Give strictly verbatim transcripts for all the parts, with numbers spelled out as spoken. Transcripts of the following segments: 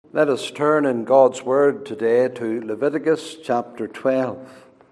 Let us turn in God's Word today to Leviticus chapter twelve.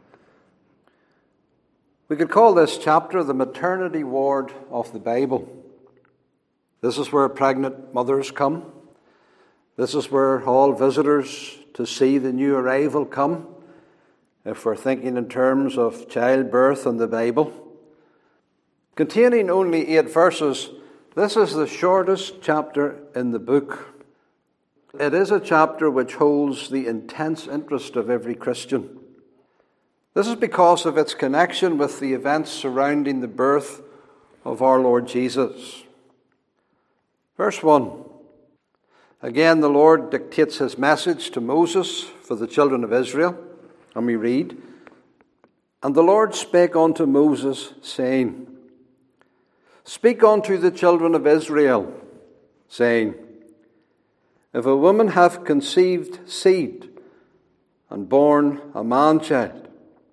We could call this chapter the maternity ward of the Bible. This is where pregnant mothers come. This is where all visitors to see the new arrival come, if we're thinking in terms of childbirth in the Bible. Containing only eight verses, this is the shortest chapter in the book. It is a chapter which holds the intense interest of every Christian. This is because of its connection with the events surrounding the birth of our Lord Jesus. Verse one. Again, the Lord dictates his message to Moses for the children of Israel. And we read, "And the Lord spake unto Moses, saying, Speak unto the children of Israel, saying, If a woman have conceived seed and born a man-child."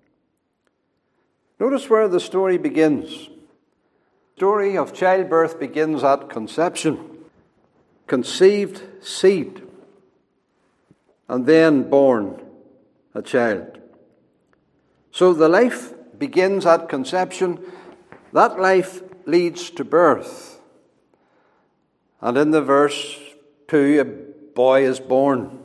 Notice where the story begins. The story of childbirth begins at conception. Conceived seed, and then born a child. So the life begins at conception. That life leads to birth. And in the verse two, a boy is born.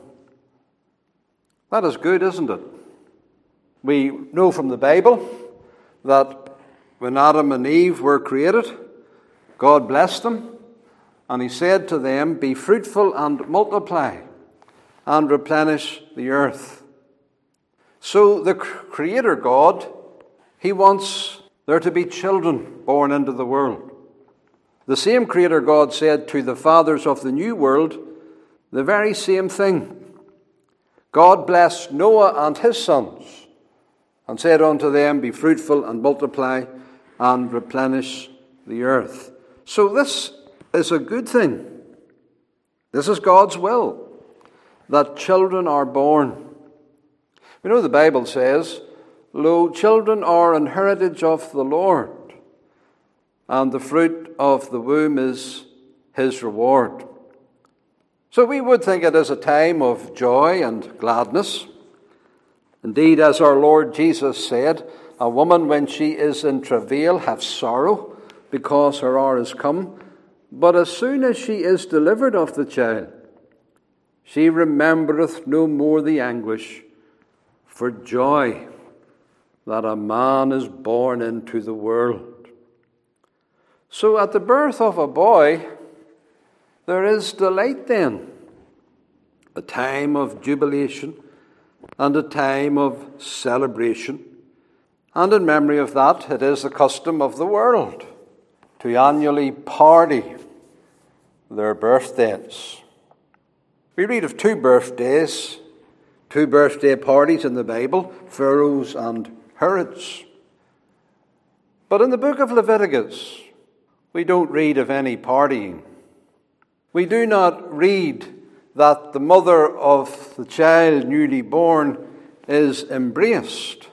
That is good, isn't it? We know from the Bible that when Adam and Eve were created, God blessed them, and he said to them, "Be fruitful and multiply, and replenish the earth." So the Creator God, he wants there to be children born into the world. The same Creator God said to the fathers of the new world the very same thing. God blessed Noah and his sons, and said unto them, "Be fruitful and multiply, and replenish the earth." So this is a good thing. This is God's will, that children are born. We know the Bible says, "Lo, children are an heritage of the Lord, and the fruit of the womb is his reward." So we would think it is a time of joy and gladness. Indeed, as our Lord Jesus said, "A woman when she is in travail hath sorrow, because her hour is come. But as soon as she is delivered of the child, she remembereth no more the anguish for joy that a man is born into the world." So at the birth of a boy, there is delight then, a time of jubilation and a time of celebration. And in memory of that, it is the custom of the world to annually party their birthdays. We read of two birthdays, two birthday parties in the Bible, Pharaoh's and Herod's. But in the book of Leviticus, we don't read of any partying. We do not read that the mother of the child newly born is embraced.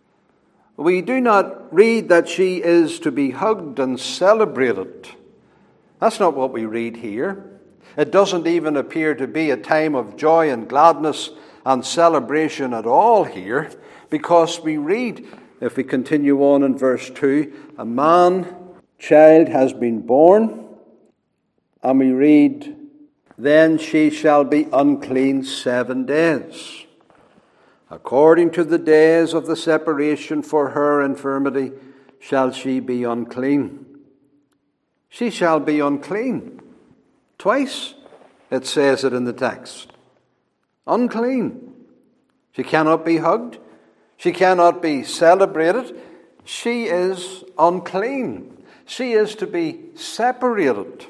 We do not read that she is to be hugged and celebrated. That's not what we read here. It doesn't even appear to be a time of joy and gladness and celebration at all here, because we read, if we continue on in verse two, "A man-child has been born," and we read, "Then she shall be unclean seven days. According to the days of the separation for her infirmity shall she be unclean." She shall be unclean. Twice it says it in the text. Unclean. She cannot be hugged. She cannot be celebrated. She is unclean. She is to be separated.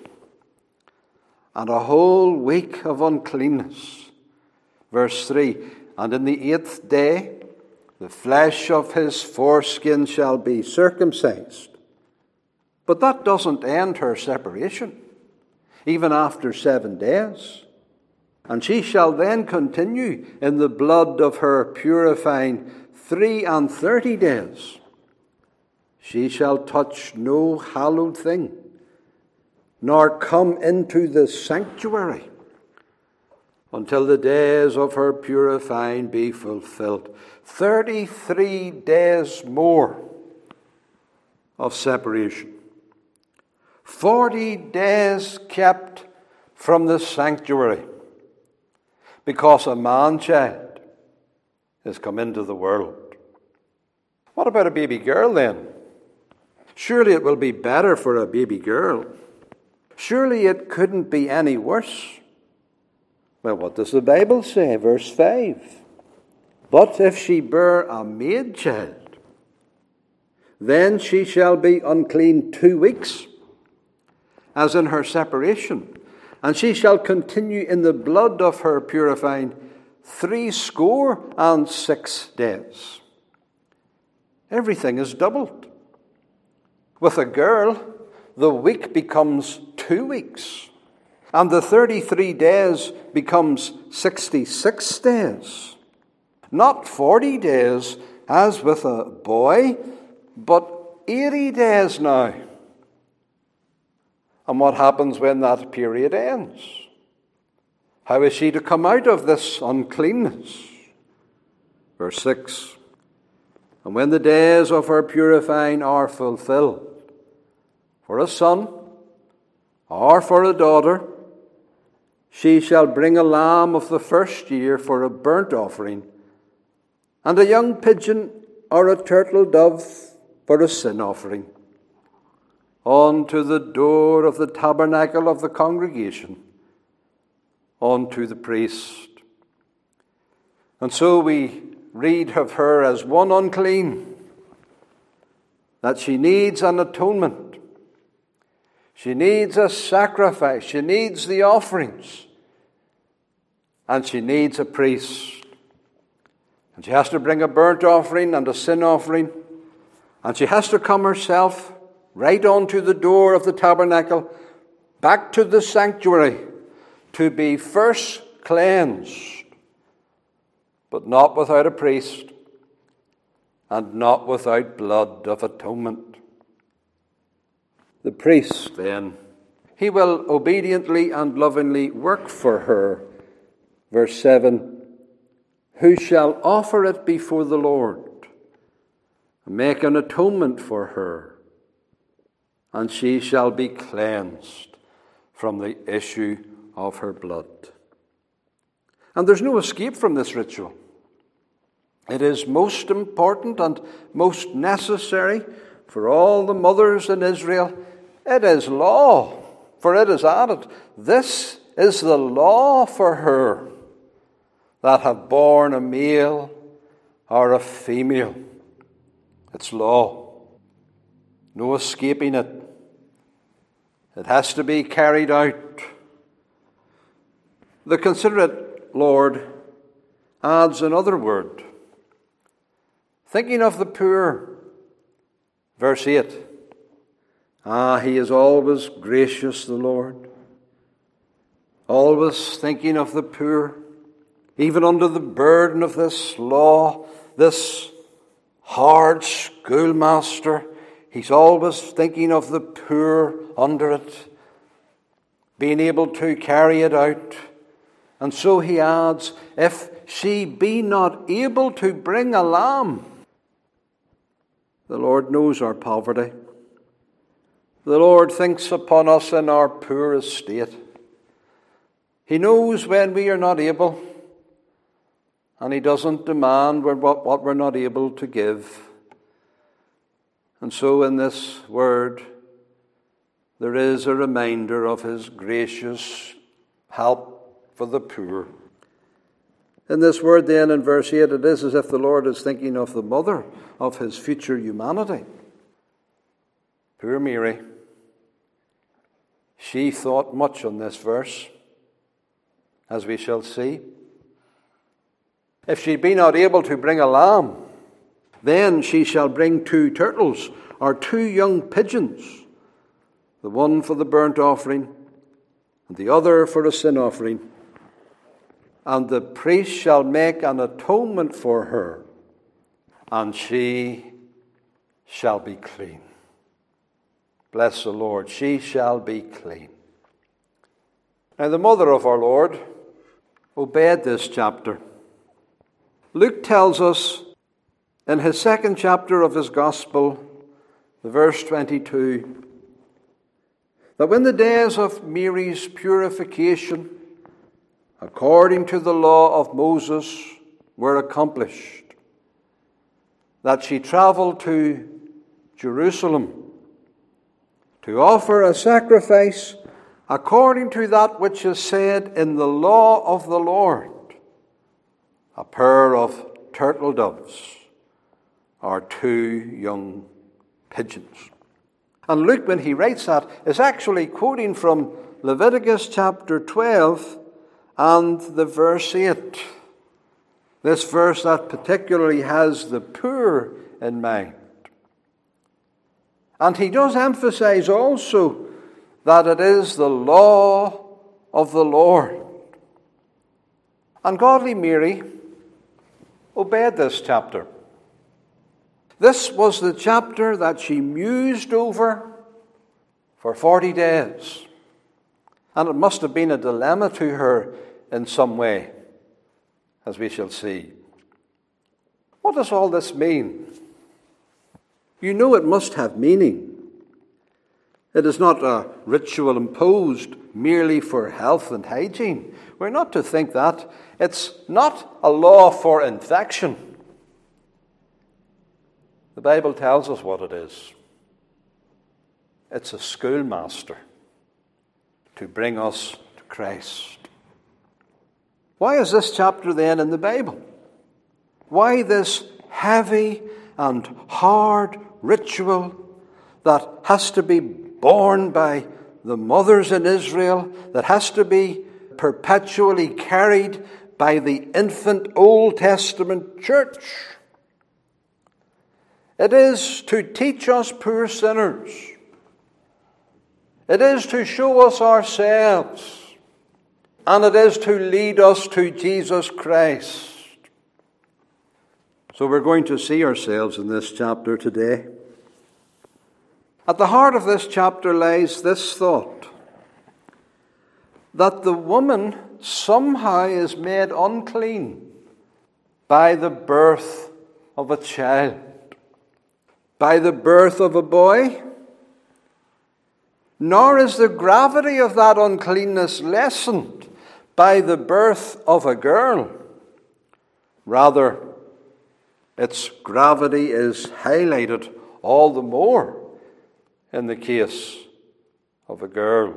And a whole week of uncleanness. Verse three, "And in the eighth day the flesh of his foreskin shall be circumcised." But that doesn't end her separation, even after seven days. "And she shall then continue in the blood of her purifying three and thirty days. She shall touch no hallowed thing, nor come into the sanctuary. until the days of her purifying be fulfilled. Thirty-three days more of separation. Forty days kept from the sanctuary because a man-child has come into the world. What about a baby girl then? Surely it will be better for a baby girl. Surely it couldn't be any worse. Well, what does the Bible say? Verse five. But if she bear a maid child, then she shall be unclean two weeks, as in her separation, and she shall continue in the blood of her purifying three score and six days. Everything is doubled. With a girl, the week becomes two weeks, and the thirty-three days becomes sixty-six days. Not forty days as with a boy, but eighty days now. And what happens when that period ends? How is she to come out of this uncleanness? Verse six. And when the days of her purifying are fulfilled, for a son or for a daughter, she shall bring a lamb of the first year for a burnt offering, and a young pigeon or a turtle dove for a sin offering, unto the door of the tabernacle of the congregation, unto the priest. And so we read of her as one unclean, that she needs an atonement. She needs a sacrifice. She needs the offerings. And she needs a priest. And she has to bring a burnt offering and a sin offering. And she has to come herself right onto the door of the tabernacle, back to the sanctuary, to be first cleansed, but not without a priest, and not without blood of atonement. The priest, then, he will obediently and lovingly work for her. Verse seven, who shall offer it before the Lord, and make an atonement for her, and she shall be cleansed from the issue of her blood. And there's no escape from this ritual. It is most important and most necessary for all the mothers in Israel. It is law, for it is added, this is the law for her that have borne a male or a female. It's law. No escaping it. It has to be carried out. The considerate Lord adds another word. Thinking of the poor, verse eight. Ah, he is always gracious, the Lord. Always thinking of the poor, even under the burden of this law, this hard schoolmaster. He's always thinking of the poor under it, being able to carry it out. And so he adds, if she be not able to bring a lamb. The Lord knows our poverty. The Lord thinks upon us in our poor estate. He knows when we are not able, and he doesn't demand what we're not able to give. And so in this word, there is a reminder of his gracious help for the poor. In this word then, in verse eight, it is as if the Lord is thinking of the mother of his future humanity. Poor Mary. She thought much on this verse, as we shall see. If she be not able to bring a lamb, then she shall bring two turtles or two young pigeons, the one for the burnt offering and the other for a sin offering. And the priest shall make an atonement for her, and she shall be clean. Bless the Lord, she shall be clean. Now the mother of our Lord obeyed this chapter. Luke tells us in his second chapter of his Gospel, verse twenty-two, that when the days of Mary's purification, according to the law of Moses, were accomplished, that she travelled to Jerusalem to offer a sacrifice according to that which is said in the law of the Lord, a pair of turtle doves or two young pigeons. And Luke, when he writes that, is actually quoting from Leviticus chapter twelve and the verse eight. This verse that particularly has the poor in mind. And he does emphasize also that it is the law of the Lord. And godly Mary obeyed this chapter. This was the chapter that she mused over for forty days. And it must have been a dilemma to her in some way, as we shall see. What does all this mean? You know it must have meaning. It is not a ritual imposed merely for health and hygiene. We're not to think that. It's not a law for infection. The Bible tells us what it is. It's a schoolmaster to bring us to Christ. Why is this chapter then in the Bible? Why this heavy and hard ritual that has to be borne by the mothers in Israel, that has to be perpetually carried by the infant Old Testament church? It is to teach us poor sinners. It is to show us ourselves. And it is to lead us to Jesus Christ. So we're going to see ourselves in this chapter today. At the heart of this chapter lies this thought, that the woman somehow is made unclean by the birth of a child, by the birth of a boy. Nor is the gravity of that uncleanness lessened by the birth of a girl. Rather, its gravity is highlighted all the more in the case of a girl.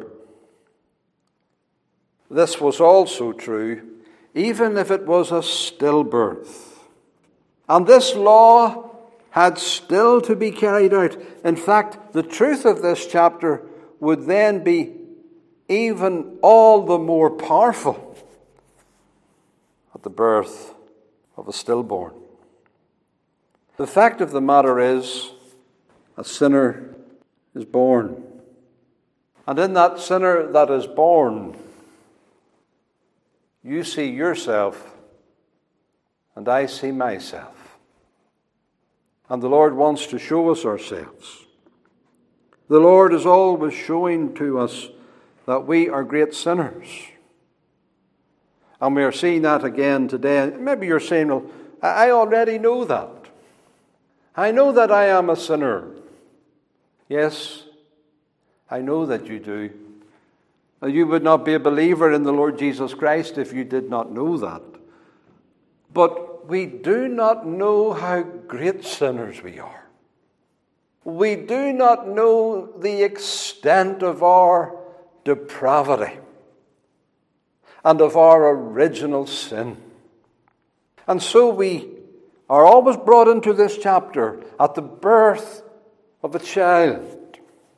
This was also true even if it was a stillbirth. And this law had still to be carried out. In fact, the truth of this chapter would then be even all the more powerful at the birth of a stillborn. The fact of the matter is, a sinner is born. And in that sinner that is born, you see yourself and I see myself. And the Lord wants to show us ourselves. The Lord is always showing to us that we are great sinners. And we are seeing that again today. Maybe you're saying, well, I already know that. I know that I am a sinner. Yes, I know that you do. You would not be a believer in the Lord Jesus Christ if you did not know that. But we do not know how great sinners we are. We do not know the extent of our depravity and of our original sin. And so we are always brought into this chapter at the birth of a child.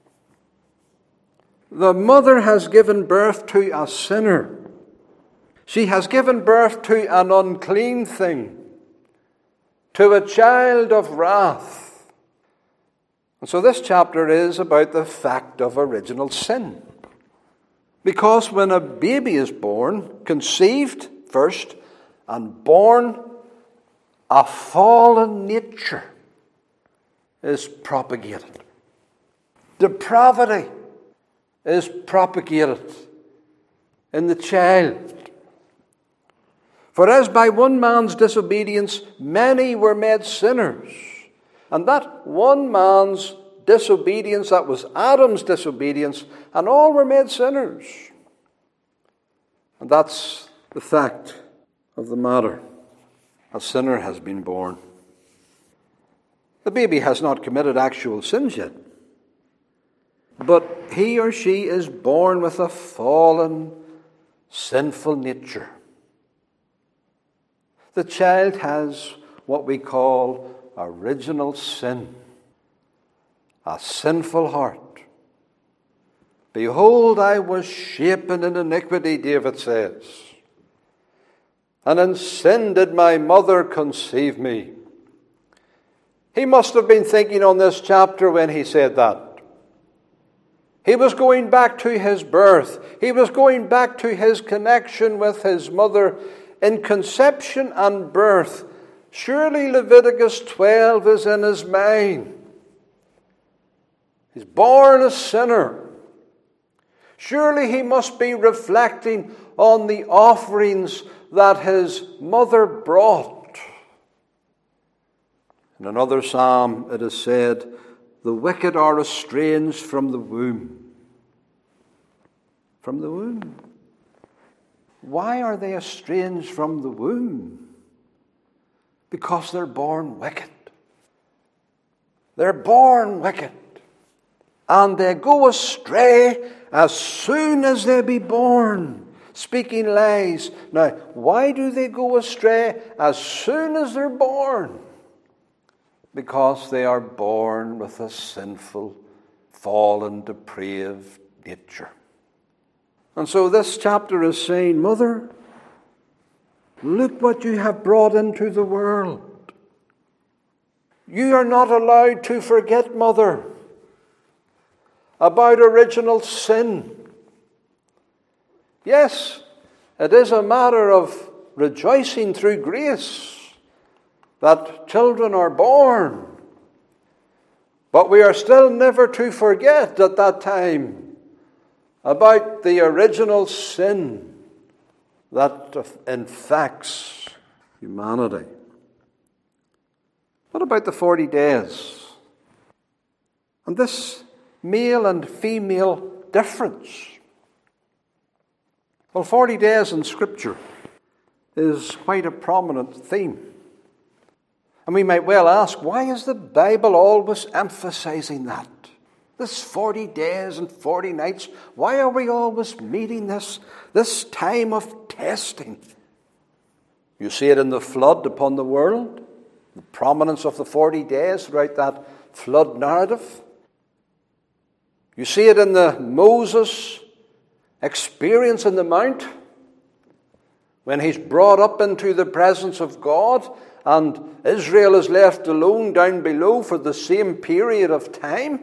The mother has given birth to a sinner. She has given birth to an unclean thing, to a child of wrath. And so this chapter is about the fact of original sin. Because when a baby is born, conceived first, and born, a fallen nature is propagated. Depravity is propagated in the child. For as by one man's disobedience many were made sinners, and that one man's disobedience, that was Adam's disobedience, and all were made sinners. And that's the fact of the matter. A sinner has been born. The baby has not committed actual sins yet, but he or she is born with a fallen, sinful nature. The child has what we call original sin, a sinful heart. Behold, I was shapen in iniquity, David says, and in sin did my mother conceive me. He must have been thinking on this chapter when he said that. He was going back to his birth. He was going back to his connection with his mother in conception and birth. Surely Leviticus twelve is in his mind. He's born a sinner. Surely he must be reflecting on the offerings that his mother brought. In another psalm it is said, the wicked are estranged from the womb. From the womb. Why are they estranged from the womb? Because they're born wicked. They're born wicked. And they go astray as soon as they be born, speaking lies. Now, why do they go astray as soon as they're born? Because they are born with a sinful, fallen, depraved nature. And so this chapter is saying, Mother, look what you have brought into the world. You are not allowed to forget, Mother, about original sin. Yes, it is a matter of rejoicing through grace that children are born. But we are still never to forget at that time about the original sin that infects humanity. What about the forty days? And this male and female difference. Well, forty days in Scripture is quite a prominent theme. And we might well ask, why is the Bible always emphasizing that? This forty days and forty nights, why are we always meeting this, this time of testing? You see it in the flood upon the world, the prominence of the forty days throughout that flood narrative. You see it in the Moses experience in the mount, when he's brought up into the presence of God, and Israel is left alone down below for the same period of time.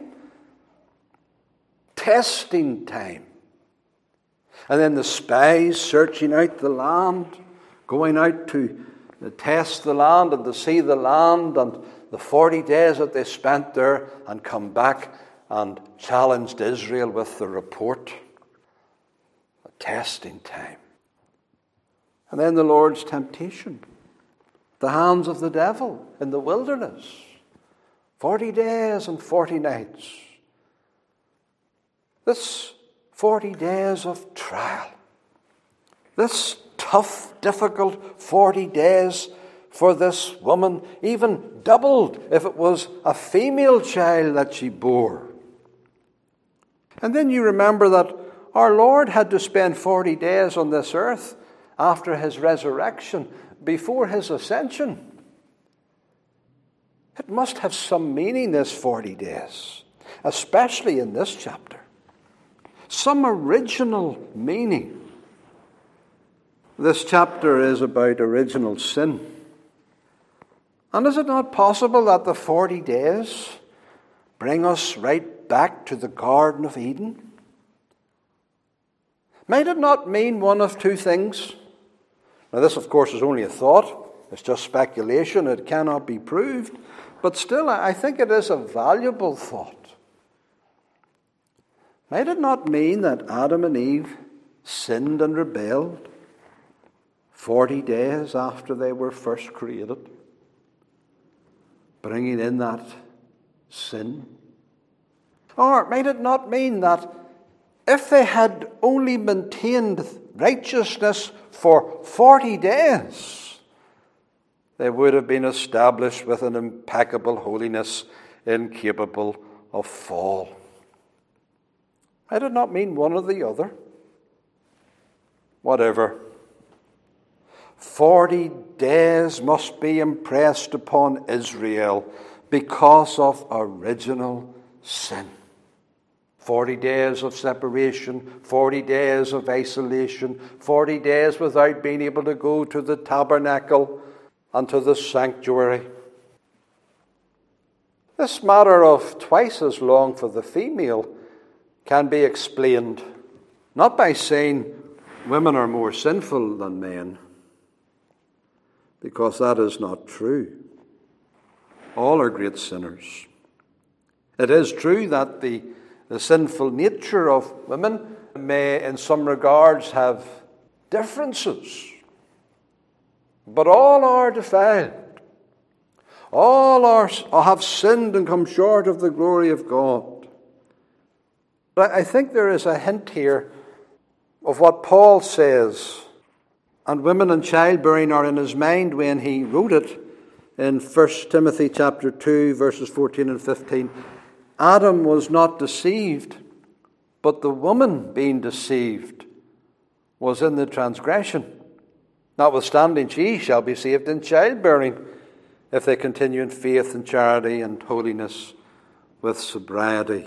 Testing time. And then the spies searching out the land, going out to test the land and to see the land, and the forty days that they spent there, and come back and challenged Israel with the report. A testing time. And then the Lord's temptation. The hands of the devil in the wilderness. Forty days and forty nights. This forty days of trial. This tough, difficult forty days for this woman, even doubled if it was a female child that she bore. And then you remember that our Lord had to spend forty days on this earth after his resurrection, before his ascension. It must have some meaning, this forty days, especially in this chapter. Some original meaning. This chapter is about original sin. And is it not possible that the forty days bring us right back to the Garden of Eden? Might it not mean one of two things? Now, this, of course, is only a thought. It's just speculation. It cannot be proved. But still, I think it is a valuable thought. Might it not mean that Adam and Eve sinned and rebelled? Forty days after they were first created, bringing in that sin? Or might it not mean that if they had only maintained righteousness for forty days, they would have been established with an impeccable holiness incapable of fall? I did not mean one or the other. Whatever. Forty days must be impressed upon Israel because of original sin. Forty days of separation, forty days of isolation, forty days without being able to go to the tabernacle and to the sanctuary. This matter of twice as long for the female can be explained not by saying women are more sinful than men, because that is not true. All are great sinners. It is true that the, the sinful nature of women may in some regards have differences, but all are defiled. All are, have sinned and come short of the glory of God. But I think there is a hint here of what Paul says, and women and childbearing are in his mind when he wrote it in First Timothy chapter two, verses fourteen and fifteen. Adam was not deceived, but the woman being deceived was in the transgression. Notwithstanding, she shall be saved in childbearing, if they continue in faith and charity and holiness with sobriety.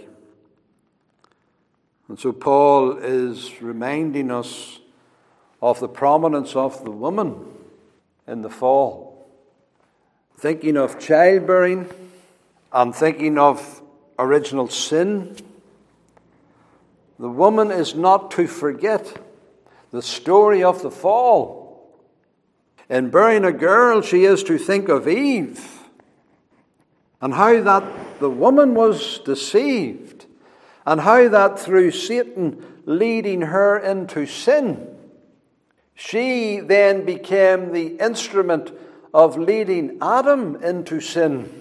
And so Paul is reminding us of the prominence of the woman in the fall. Thinking of childbearing and thinking of original sin, the woman is not to forget the story of the fall. In bearing a girl, she is to think of Eve and how that the woman was deceived and how that through Satan leading her into sin, she then became the instrument of leading Adam into sin.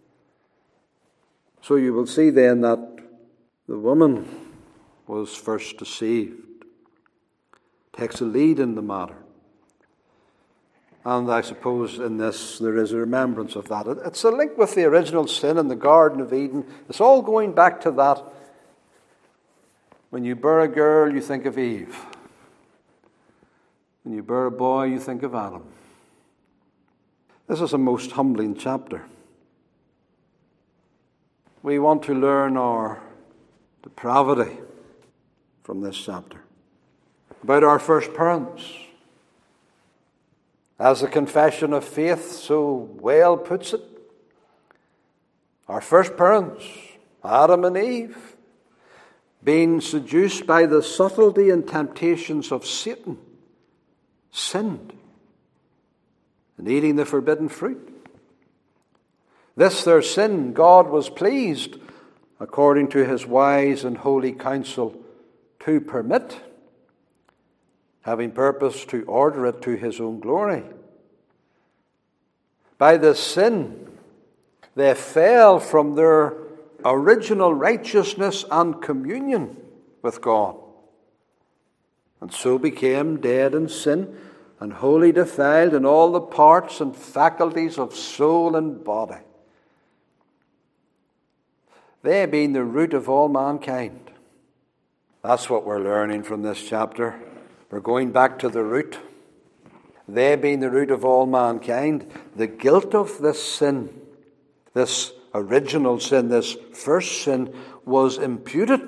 So you will see then that the woman was first deceived. Takes a lead in the matter. And I suppose in this there is a remembrance of that. It's a link with the original sin in the Garden of Eden. It's all going back to that. When you bear a girl, you think of Eve. When you bear a boy, you think of Adam. This is a most humbling chapter. We want to learn our depravity from this chapter. About our first parents. As the Confession of Faith so well puts it, our first parents, Adam and Eve, being seduced by the subtlety and temptations of Satan, sinned in eating the forbidden fruit. This their sin God was pleased, according to his wise and holy counsel, to permit, having purpose to order it to his own glory. By this sin, they fell from their original righteousness and communion with God, and so became dead in sin and wholly defiled in all the parts and faculties of soul and body. They being the root of all mankind. That's what we're learning from this chapter. We're going back to the root. They being the root of all mankind, the guilt of this sin, this original sin, this first sin, was imputed.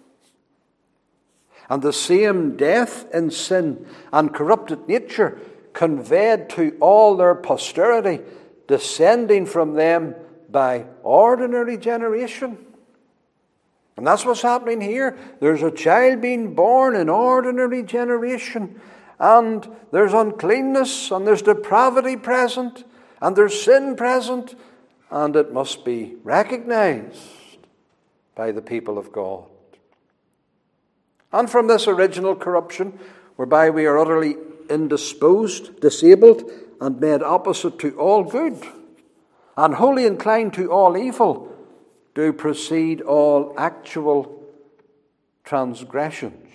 And the same death in sin and corrupted nature conveyed to all their posterity, descending from them by ordinary generation. And that's what's happening here. There's a child being born in ordinary generation, and there's uncleanness, and there's depravity present, and there's sin present, and it must be recognized by the people of God. And from this original corruption, whereby we are utterly indisposed, disabled, and made opposite to all good, and wholly inclined to all evil, do proceed all actual transgressions.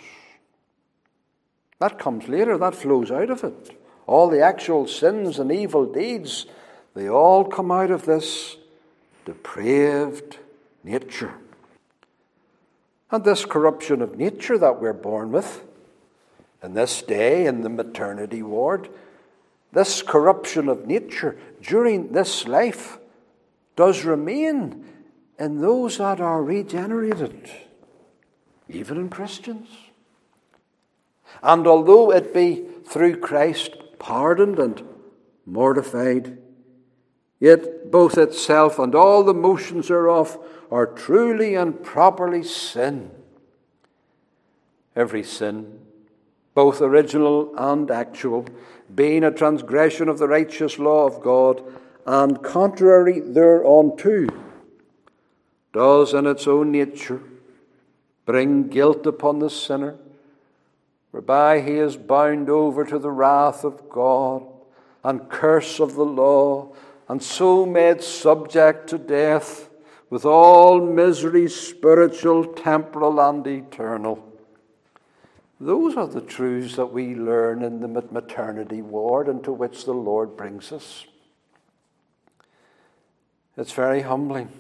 That comes later, that flows out of it. All the actual sins and evil deeds, they all come out of this depraved nature. And this corruption of nature that we're born with, in this day in the maternity ward, this corruption of nature during this life does remain in those that are regenerated, even in Christians. And although it be through Christ pardoned and mortified, yet both itself and all the motions thereof are truly and properly sin. Every sin, both original and actual, being a transgression of the righteous law of God, and contrary thereunto, does in its own nature bring guilt upon the sinner, whereby he is bound over to the wrath of God and curse of the law, and so made subject to death with all miseries, spiritual, temporal, and eternal. Those are the truths that we learn in the maternity ward into which the Lord brings us. It's very humbling.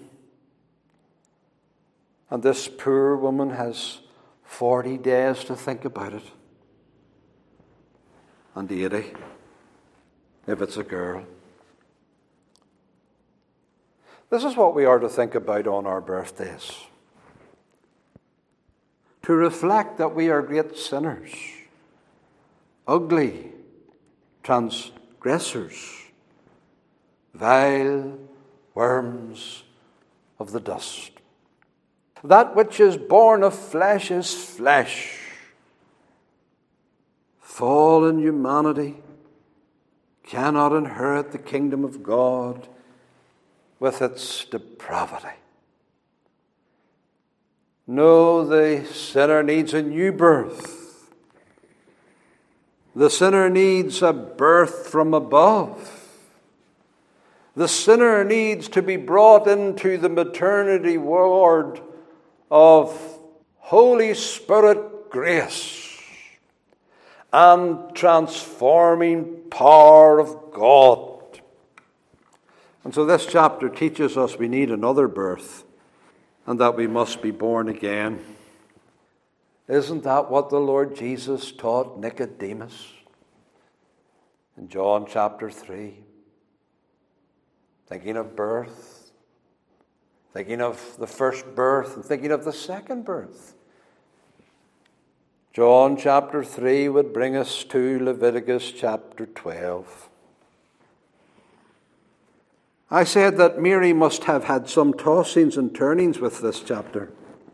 And this poor woman has forty days to think about it. And eighty, if it's a girl. This is what we are to think about on our birthdays. To reflect that we are great sinners, ugly transgressors, vile worms of the dust. That which is born of flesh is flesh. Fallen humanity cannot inherit the kingdom of God with its depravity. No, the sinner needs a new birth. The sinner needs a birth from above. The sinner needs to be brought into the maternity ward of Holy Spirit grace and transforming power of God. And so this chapter teaches us we need another birth and that we must be born again. Isn't that what the Lord Jesus taught Nicodemus in John chapter three? Thinking of birth, thinking of the first birth, and thinking of the second birth. John chapter three would bring us to Leviticus chapter twelve. I said that Mary must have had some tossings and turnings with this chapter.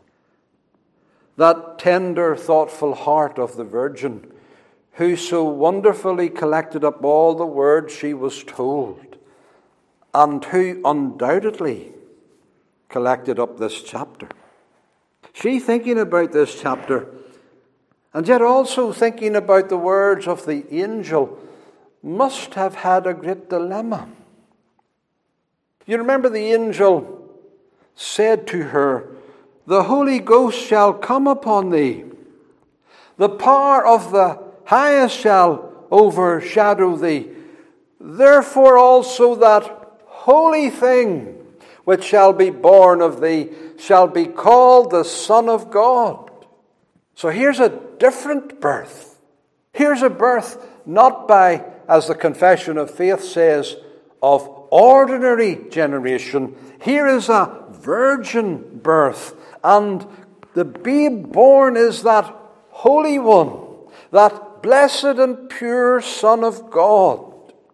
That tender, thoughtful heart of the Virgin, who so wonderfully collected up all the words she was told, and who undoubtedly collected up this chapter. She thinking about this chapter, and yet also thinking about the words of the angel, must have had a great dilemma. You remember the angel said to her, "The Holy Ghost shall come upon thee. The power of the highest shall overshadow thee. Therefore also that holy thing which shall be born of thee shall be called the Son of God." So here's a different birth. Here's a birth not by, as the Confession of Faith says, of ordinary generation. Here is a virgin birth, and the babe born is that Holy One, that blessed and pure Son of God.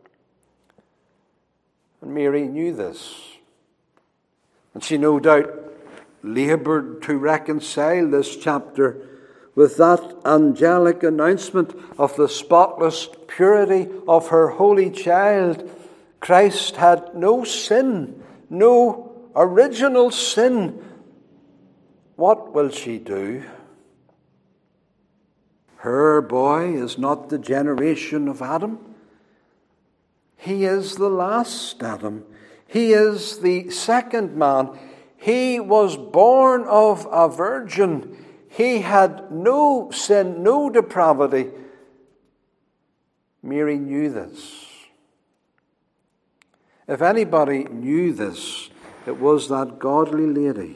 And Mary knew this, and she no doubt laboured to reconcile this chapter with that angelic announcement of the spotless purity of her holy child. Christ had no sin, no original sin. What will she do? Her boy is not the generation of Adam. He is the last Adam. He is the second man. He was born of a virgin. He had no sin, no depravity. Mary knew this. If anybody knew this, it was that godly lady.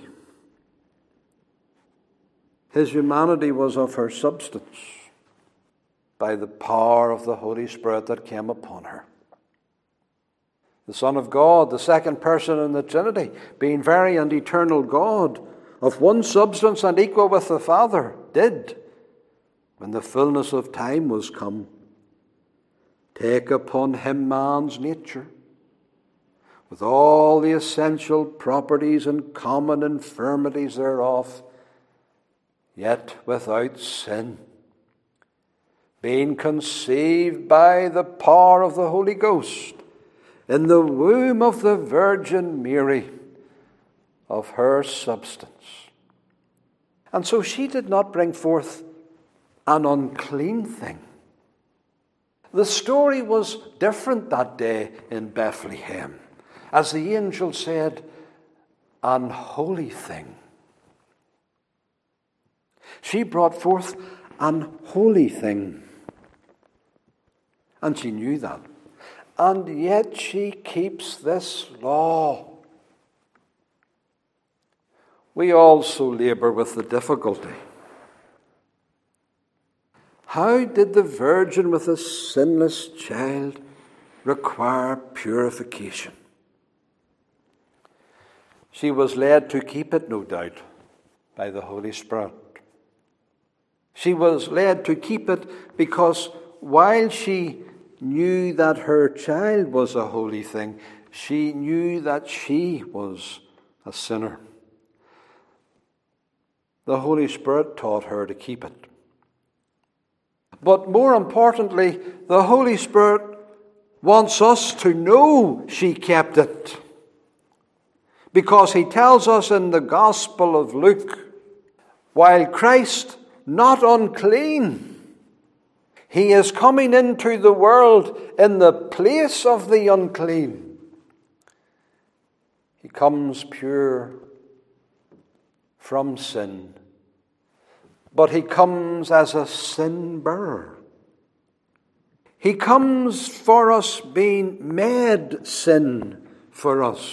His humanity was of her substance by the power of the Holy Spirit that came upon her. The Son of God, the second person in the Trinity, being very and eternal God, of one substance and equal with the Father, did, when the fullness of time was come, take upon him man's nature, with all the essential properties and common infirmities thereof, yet without sin, being conceived by the power of the Holy Ghost, in the womb of the Virgin Mary, of her substance. And so she did not bring forth an unclean thing. The story was different that day in Bethlehem. As the angel said, an holy thing. She brought forth an holy thing. And she knew that. And yet she keeps this law. We also labor with the difficulty. How did the virgin with a sinless child require purification? She was led to keep it, no doubt, by the Holy Spirit. She was led to keep it because while she knew that her child was a holy thing, she knew that she was a sinner. The Holy Spirit taught her to keep it. But more importantly, the Holy Spirit wants us to know she kept it. Because he tells us in the Gospel of Luke, while Christ, not unclean, he is coming into the world in the place of the unclean. He comes pure from sin, but he comes as a sin bearer. He comes for us being made sin for us.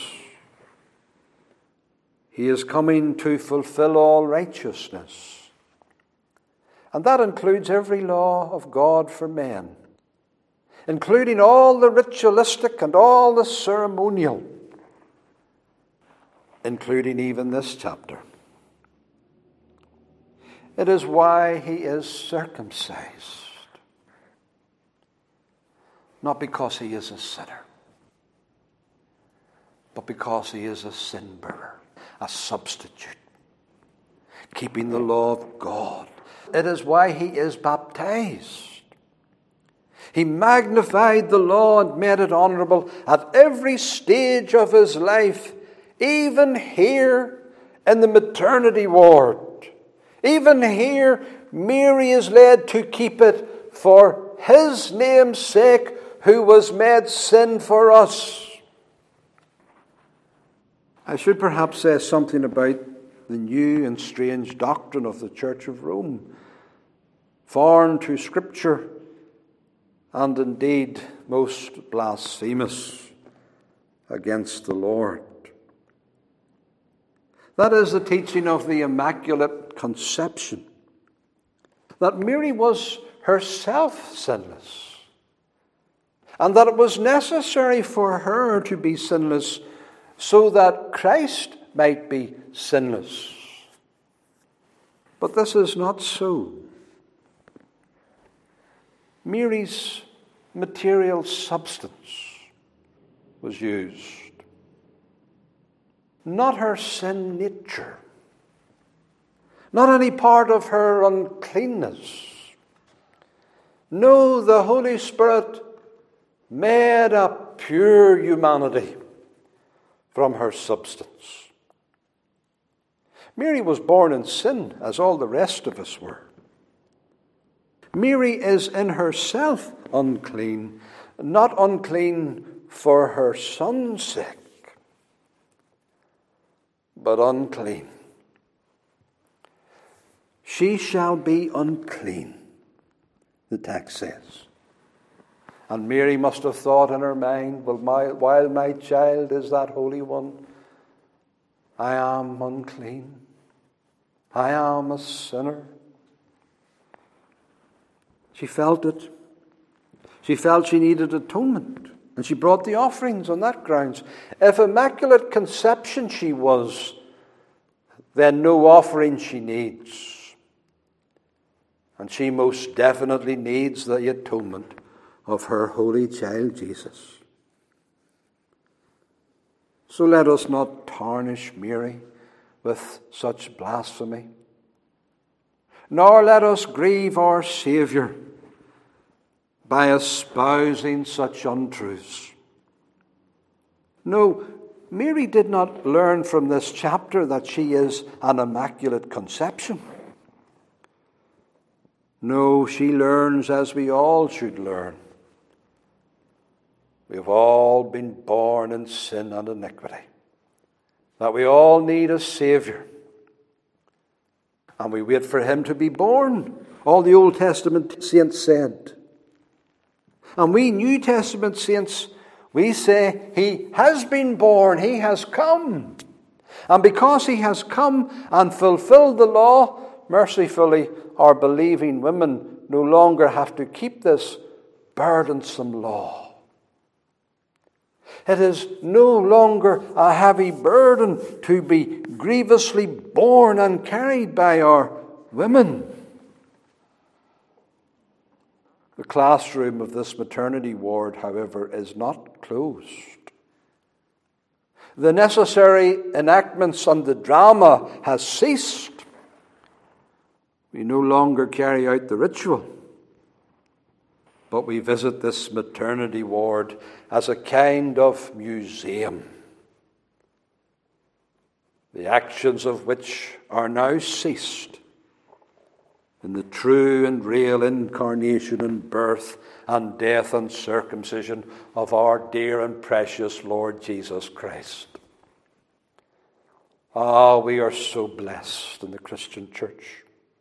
He is coming to fulfill all righteousness. And that includes every law of God for men, including all the ritualistic and all the ceremonial, including even this chapter. It is why he is circumcised, not because he is a sinner, but because he is a sin bearer, a substitute, keeping the law of God. It is why he is baptized. He magnified the law and made it honorable at every stage of his life, even here in the maternity ward. Even here, Mary is led to keep it for his name's sake, who was made sin for us. I should perhaps say something about the new and strange doctrine of the Church of Rome, foreign to Scripture, and indeed most blasphemous against the Lord. That is the teaching of the Immaculate Conception, that Mary was herself sinless, and that it was necessary for her to be sinless so that Christ might be sinless. But this is not so. Mary's material substance was used, not her sin nature, not any part of her uncleanness. No, the Holy Spirit made a pure humanity from her substance. Mary was born in sin, as all the rest of us were. Mary is in herself unclean, not unclean for her son's sake, but unclean. She shall be unclean, the text says. And Mary must have thought in her mind, well, my, while my child is that Holy One, I am unclean. I am a sinner. She felt it. She felt she needed atonement. And she brought the offerings on that grounds. If immaculate conception she was, then no offering she needs. And she most definitely needs the atonement of her holy child Jesus. So let us not tarnish Mary with such blasphemy, nor let us grieve our Saviour by espousing such untruths. No, Mary did not learn from this chapter that she is an immaculate conception. No, she learns as we all should learn. We've all been born in sin and iniquity. That we all need a Saviour. And we wait for him to be born. All the Old Testament saints said. And we New Testament saints, we say, he has been born, he has come. And because he has come and fulfilled the law, mercifully, our believing women no longer have to keep this burdensome law. It is no longer a heavy burden to be grievously borne and carried by our women. The classroom of this maternity ward, however, is not closed. The necessary enactments and the drama has ceased. We no longer carry out the ritual, but we visit this maternity ward as a kind of museum, the actions of which are now ceased in the true and real incarnation and birth and death and circumcision of our dear and precious Lord Jesus Christ. Ah, we are so blessed in the Christian church.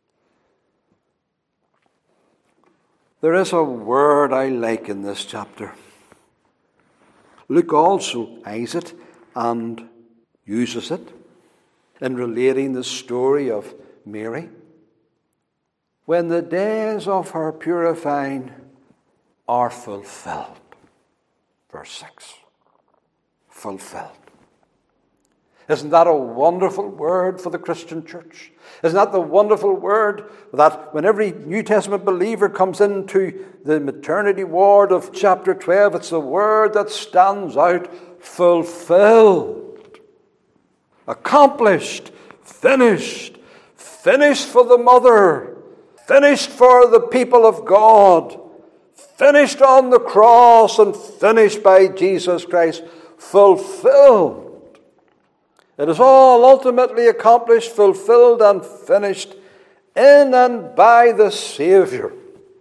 There is a word I like in this chapter. Luke also eyes it and uses it in relating the story of Mary. When the days of her purifying are fulfilled. Verse six. Fulfilled. Isn't that a wonderful word for the Christian church? Isn't that the wonderful word that when every New Testament believer comes into the maternity ward of chapter twelve, it's the word that stands out: fulfilled, accomplished, finished, finished for the mother, finished for the people of God, finished on the cross and finished by Jesus Christ, fulfilled. It is all ultimately accomplished, fulfilled and finished in and by the Saviour.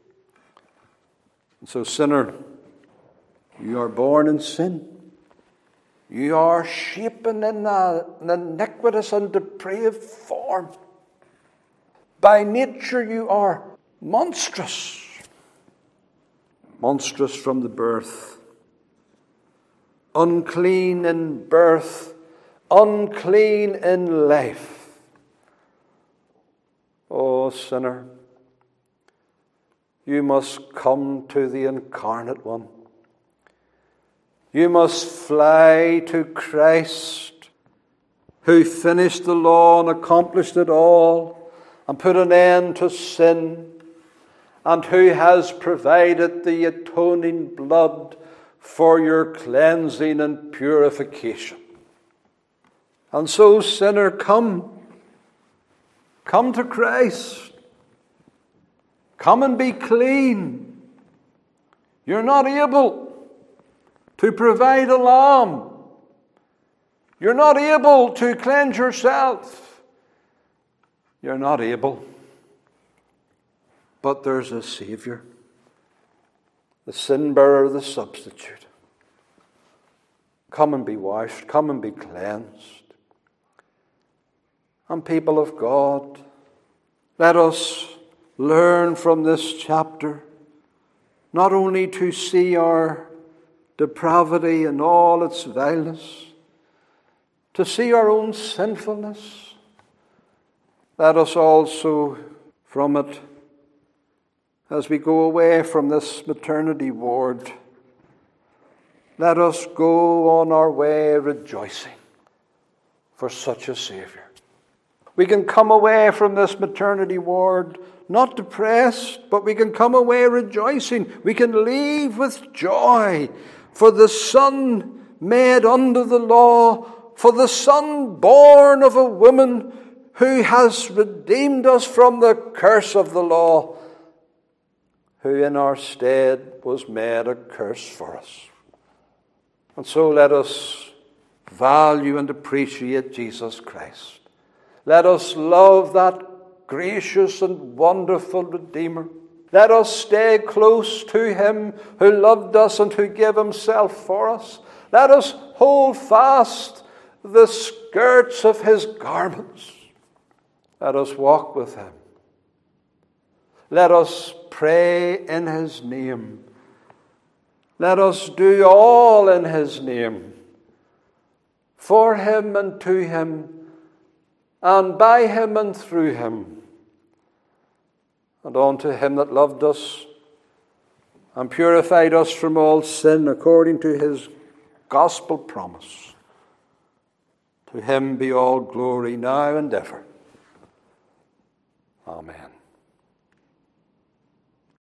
And so, sinner, you are born in sin. You are shapen in a, an iniquitous and depraved form. By nature you are monstrous. Monstrous from the birth. Unclean in birth. Unclean in life. Oh, sinner, you must come to the incarnate one. You must fly to Christ, who finished the law and accomplished it all and put an end to sin, and who has provided the atoning blood for your cleansing and purification. And so, sinner, come. Come to Christ. Come and be clean. You're not able to provide a lamb. You're not able to cleanse yourself. You're not able. But there's a Saviour, the sin bearer, the substitute. Come and be washed, come and be cleansed. And people of God, let us learn from this chapter not only to see our depravity and all its vileness, to see our own sinfulness. Let us also from it, as we go away from this maternity ward, let us go on our way rejoicing for such a Saviour. We can come away from this maternity ward not depressed, but we can come away rejoicing. We can leave with joy for the Son made under the law, for the Son born of a woman who has redeemed us from the curse of the law, who in our stead was made a curse for us. And so let us value and appreciate Jesus Christ. Let us love that gracious and wonderful Redeemer. Let us stay close to Him who loved us and who gave Himself for us. Let us hold fast the skirts of His garments. Let us walk with Him. Let us pray in His name. Let us do all in His name, for Him and to Him, and by Him and through Him, and unto Him that loved us and purified us from all sin according to His gospel promise. To Him be all glory now and ever. Amen.